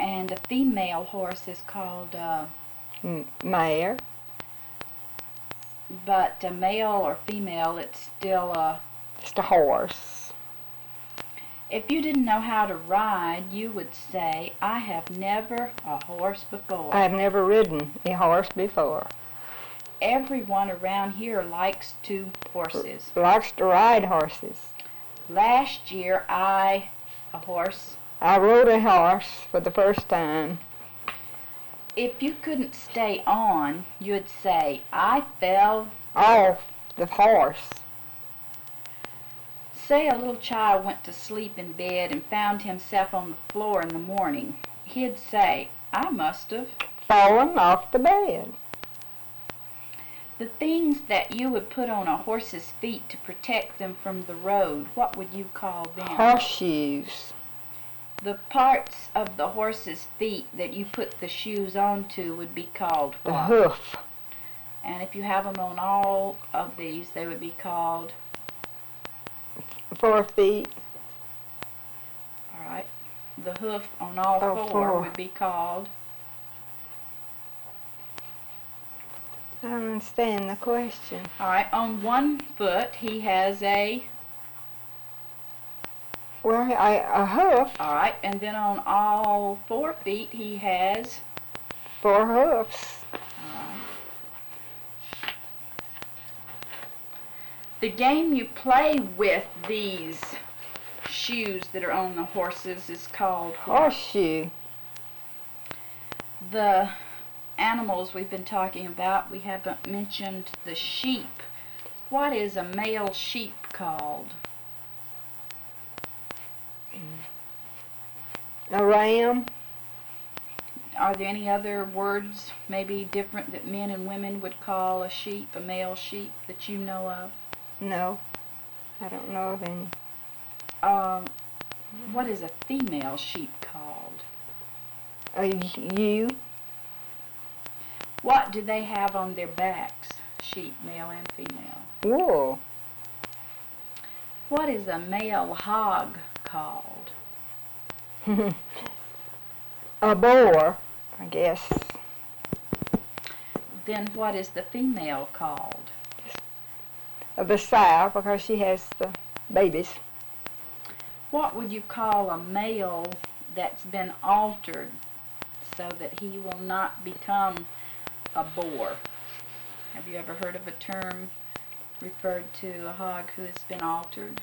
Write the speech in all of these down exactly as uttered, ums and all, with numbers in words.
And a female horse is called uh, M mare. But a male or female, it's still a... Just a horse. If you didn't know how to ride, you would say, I have never a horse before. I have never ridden a horse before. Everyone around here likes to horses. Likes to ride horses. Last year, I, a horse. I rode a horse for the first time. If you couldn't stay on, you'd say, I fell off the horse. Say a little child went to sleep in bed and found himself on the floor in the morning. He'd say, I must have fallen off the bed. The things that you would put on a horse's feet to protect them from the road, what would you call them? Horseshoes. The parts of the horse's feet that you put the shoes onto would be called what? The hoof. And if you have them on all of these, they would be called? Four feet. All right. The hoof on all oh, four, four would be called? I don't understand the question. All right. On one foot, he has a... Well, I, a hoof. All right. And then on all four feet, he has... Four hoofs. All right. The game you play with these shoes that are on the horses is called what? Horseshoe. The animals we've been talking about, we haven't mentioned the sheep. What is a male sheep called? A ram. Are there any other words maybe different that men and women would call a sheep, a male sheep, that you know of? No, I don't know of any. Um, what is a female sheep called? A ewe. What do they have on their backs, sheep, male and female? Wool. What is a male hog called? A boar, I guess. Then what is the female called? The sow, because she has the babies. What would you call a male that's been altered so that he will not become a boar? Have you ever heard of a term referred to a hog who has been altered?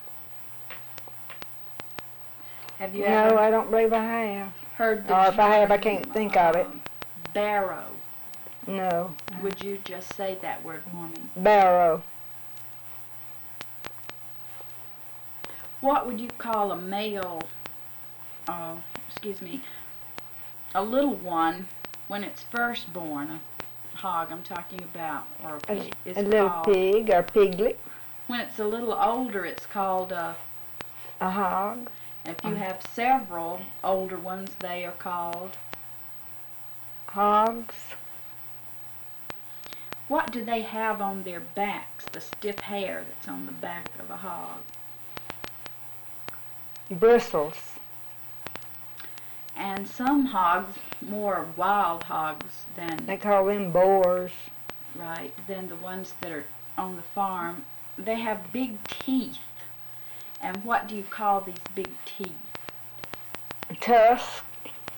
Have you no, ever I don't believe I have. heard the Or if I have, I term, can't think of it. um, barrow? No. Would you just say that word for me? Barrow. What would you call a male, uh, excuse me, a little one when it's first born? A hog I'm talking about, or a pig. A, It's a little called, pig or piglet. when it's a little older, it's called a... A hog. If you have several older ones, they are called... Hogs. What do they have on their backs, the stiff hair that's on the back of a hog? Bristles. And some hogs, more wild hogs than... They call them boars. Right, than the ones that are on the farm, they have big teeth. And what do you call these big teeth? Tusk.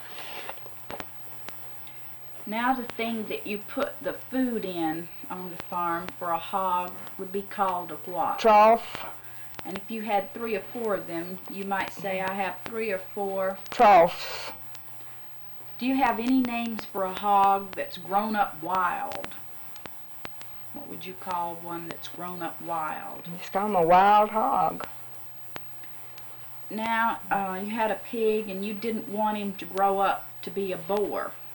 Now the thing that you put the food in on the farm for a hog would be called a what? Trough. And if you had three or four of them, you might say, I have three or four. Troughs. Do you have any names for a hog that's grown up wild? What would you call one that's grown up wild? Just call them a wild hog. Now, uh, you had a pig and you didn't want him to grow up to be a boar.